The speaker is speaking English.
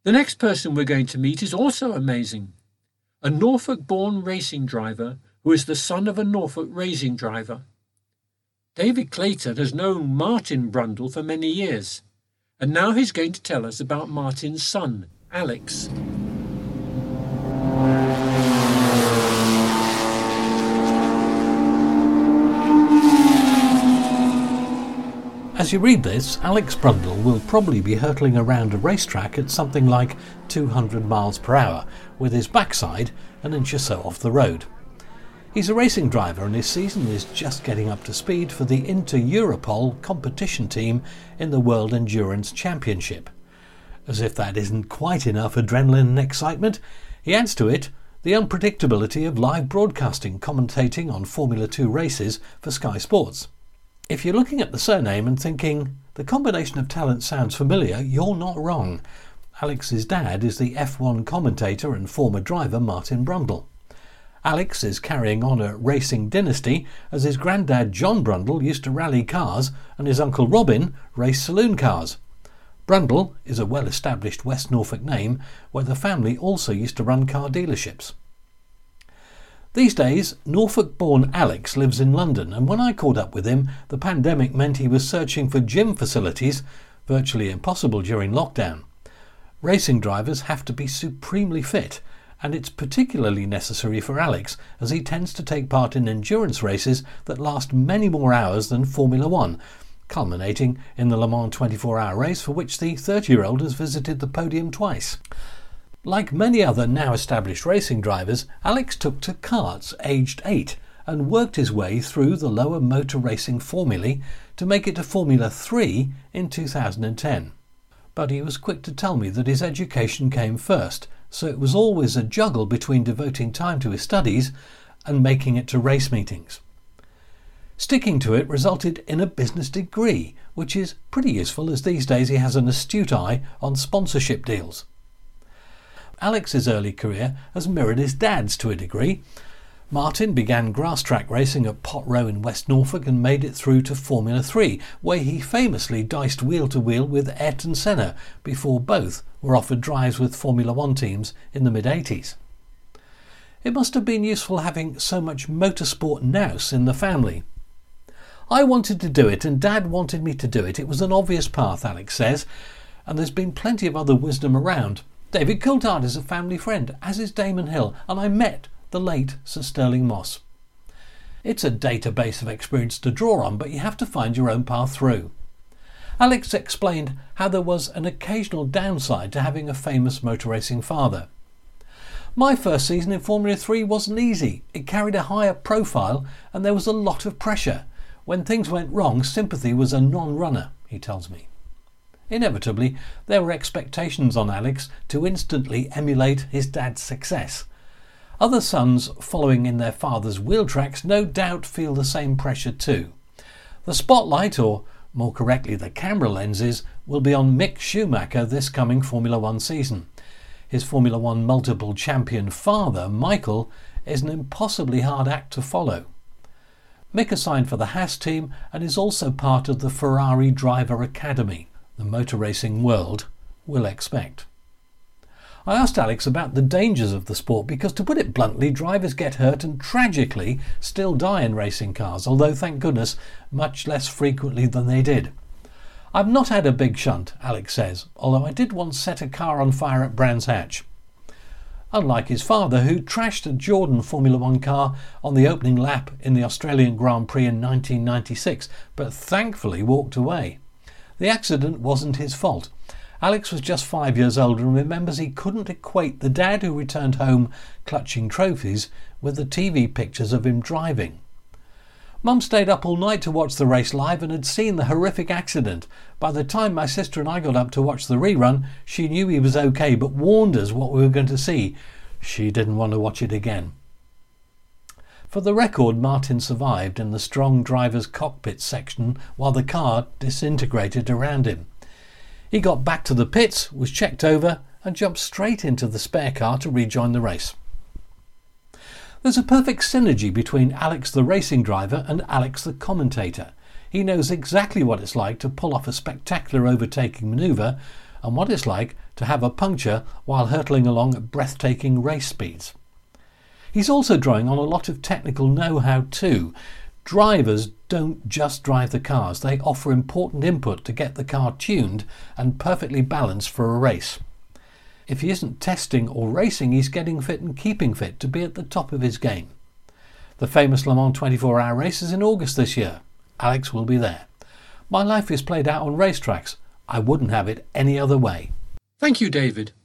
The next person we're going to meet is also amazing. A Norfolk-born racing driver who is the son of a Norfolk racing driver. David Clayton has known Martin Brundle for many years, and now he's going to tell us about Martin's son, Alex. As you read this, Alex Brundle will probably be hurtling around a racetrack at something like 200 miles per hour, with his backside an inch or so off the road. He's a racing driver and his season is just getting up to speed for the Inter-Europol competition team in the World Endurance Championship. As if that isn't quite enough adrenaline and excitement, he adds to it the unpredictability of live broadcasting commentating on Formula 2 races for Sky Sports. If you're looking at the surname and thinking, the combination of talent sounds familiar, you're not wrong. Alex's dad is the F1 commentator and former driver Martin Brundle. Alex is carrying on a racing dynasty as his granddad John Brundle used to rally cars and his uncle Robin raced saloon cars. Brundle is a well-established West Norfolk name where the family also used to run car dealerships. These days, Norfolk-born Alex lives in London, and when I caught up with him, the pandemic meant he was searching for gym facilities, virtually impossible during lockdown. Racing drivers have to be supremely fit, and it's particularly necessary for Alex as he tends to take part in endurance races that last many more hours than Formula 1, culminating in the Le Mans 24-hour race for which the 30-year-old has visited the podium twice. Like many other now established racing drivers, Alex took to karts aged 8 and worked his way through the lower motor racing formulae to make it to Formula 3 in 2010. But he was quick to tell me that his education came first, so it was always a juggle between devoting time to his studies and making it to race meetings. Sticking to it resulted in a business degree, which is pretty useful as these days he has an astute eye on sponsorship deals. Alex's early career has mirrored his dad's to a degree. Martin began grass track racing at Pot Row in West Norfolk and made it through to Formula 3, where he famously diced wheel to wheel with Ayrton Senna before both were offered drives with Formula 1 teams in the mid-80s. It must have been useful having so much motorsport nous in the family. I wanted to do it and Dad wanted me to do it. It was an obvious path, Alex says, and there's been plenty of other wisdom around. David Coulthard is a family friend, as is Damon Hill, and I met the late Sir Stirling Moss. It's a database of experience to draw on, but you have to find your own path through. Alex explained how there was an occasional downside to having a famous motor racing father. My first season in Formula 3 wasn't easy. It carried a higher profile and there was a lot of pressure. When things went wrong, sympathy was a non-runner, he tells me. Inevitably, there were expectations on Alex to instantly emulate his dad's success. Other sons following in their father's wheel tracks no doubt feel the same pressure too. The spotlight, or more correctly the camera lenses, will be on Mick Schumacher this coming Formula 1 season. His Formula 1 multiple champion father, Michael, is an impossibly hard act to follow. Mick is signed for the Haas team and is also part of the Ferrari Driver Academy. The motor racing world will expect. I asked Alex about the dangers of the sport because, to put it bluntly, drivers get hurt and tragically still die in racing cars, although thank goodness much less frequently than they did. I've not had a big shunt, Alex says, although I did once set a car on fire at Brands Hatch. Unlike his father, who trashed a Jordan Formula 1 car on the opening lap in the Australian Grand Prix in 1996, but thankfully walked away. The accident wasn't his fault. Alex was just 5 years old and remembers he couldn't equate the dad who returned home clutching trophies with the TV pictures of him driving. Mum stayed up all night to watch the race live and had seen the horrific accident. By the time my sister and I got up to watch the rerun, she knew he was okay but warned us what we were going to see. She didn't want to watch it again. For the record, Martin survived in the strong driver's cockpit section while the car disintegrated around him. He got back to the pits, was checked over and jumped straight into the spare car to rejoin the race. There's a perfect synergy between Alex the racing driver and Alex the commentator. He knows exactly what it's like to pull off a spectacular overtaking manoeuvre and what it's like to have a puncture while hurtling along at breathtaking race speeds. He's also drawing on a lot of technical know-how too. Drivers don't just drive the cars, they offer important input to get the car tuned and perfectly balanced for a race. If he isn't testing or racing, he's getting fit and keeping fit to be at the top of his game. The famous Le Mans 24-hour race is in August this year. Alex will be there. My life is played out on racetracks. I wouldn't have it any other way. Thank you, David.